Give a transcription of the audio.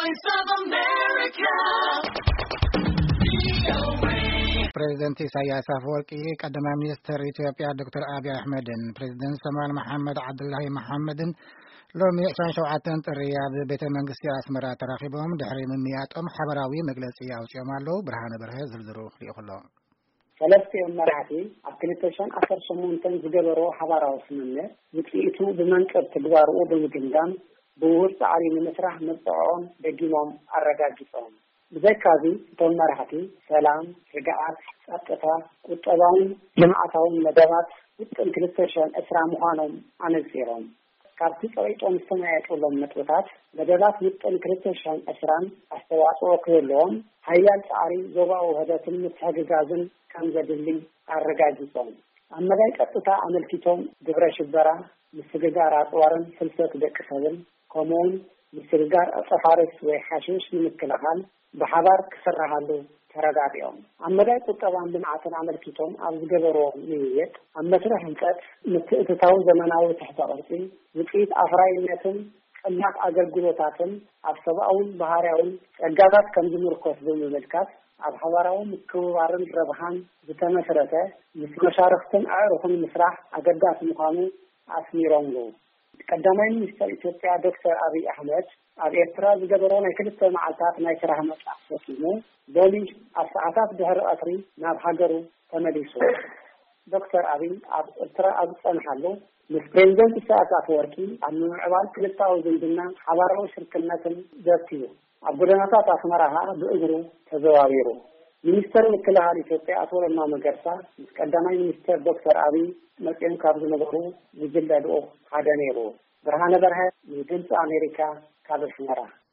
Voice of America. President Isaias Afwerki, ቀዳማይ ሚኒስትር ኢትዮጵያ ዶክተር አብይ አህመድን ፕሬዝዳንት ሰማል መሐመድ አብዱላሂ መሐመድን ሎሚ 27 ጥሪያ በቤተ መንግስት አስመራ ተራኺቦም ድሕሪ ምምያጦም ሓበራዊ መግለጺ አውጽኦም ኣለው። ብርሃነ በርሀ ዝርዝሩ ይኹሎ ሰለስተ መራሕቲ ኣብ 2018 ዝገበሮ ሓበራዊ ስምምዕ ውጽኢቱ ብመንቀብ ተግባርኡ ብምግምጋም ብውህር ጻዕሪ ንምስራሕ መጽኦም ደጊሞም ኣረጋጊጾም ብዘካዚ እቶም መራሕቲ ሰላም፣ ርግኣት፣ ጸጥታ፣ ቁጠባውን ልምዓታውን መደባት ውጥን 2020 ምዃኖም ኣነጺሮም ካብቲ ጸሪጦም ዝተመያየጡሎም ነጥብታት መደባት ውጥን 2020 ኣስተዋጽኦ ክህልዎም ሃያል ጻዕሪ ዞባዊ ውህደትን ምትሕግጋዝን ከም ዘድሊ ኣረጋጊጾም ኣብ መዳይ ቀጥታ ኣመልኪቶም ግብረ ሽበራ ምስግጋር ኣጽዋርን ፍልሰት ደቂ ሰብን ከምኡውን ምስግጋር ኣጸፋርስ ወይ ሓሽሽ ንምክልኻል بحضر كسرهالو ترغابيوم أمداي قطبان لمعاتن عملكيتهم أو زغبرو نيت أمسرح هنقت متأتتاو زمناوي تحت أرسي وقيت أفراينتن قناق أገልግሎታትን አፍሰባውን ባህሪያውን ጸጋታት ከምዝምርኮስ በመልካት ኣብ ሓባራዊ ምክብባርን ረብሃን ዝተመሰረተ ምስመሻርክትን ኣዕሩኽን ምስራሕ ኣገዳሲ ምዃኑ ኣስሚሮም ነው። ቀዳማይ ሚኒስትር ኢትዮጵያ ዶክተር አብይ አህመድ ኣብ ኤርትራ ዝገበሮ ናይ ክልተ መዓልታት ናይ ስራሕ መጽናዕ ፈጺሙ ሎሚ ኣብ ሰዓታት ድሕሪ ቀትሪ ናብ ሃገሩ ተመሊሱ። ዶክተር አብይ ኣብ ኤርትራ ኣብ ጸንሓሉ ምስ ፕሬዝዳንት ኢሳያስ አፈወርቂ ኣብ ምዕባል ክልታዊ ዝምድና ሓባራዊ ሽርክነትን ዘርቲዩ ኣብ ጎደናታት ኣስመራ ብእግሩ ተዘዋዊሩ ሚኒስትር ምክልኻል ኢትዮጵያ አቶ ለማ መገርሳ ምስ ቀዳማይ ሚኒስትር ዶክተር አብይ መጽኦም ካብ ዝነበሩ ዝጅለድኦ ሓደ ነይሩ። ብርሃነ በርሀ ድምፂ ኣሜሪካ ካብ ኣስመራ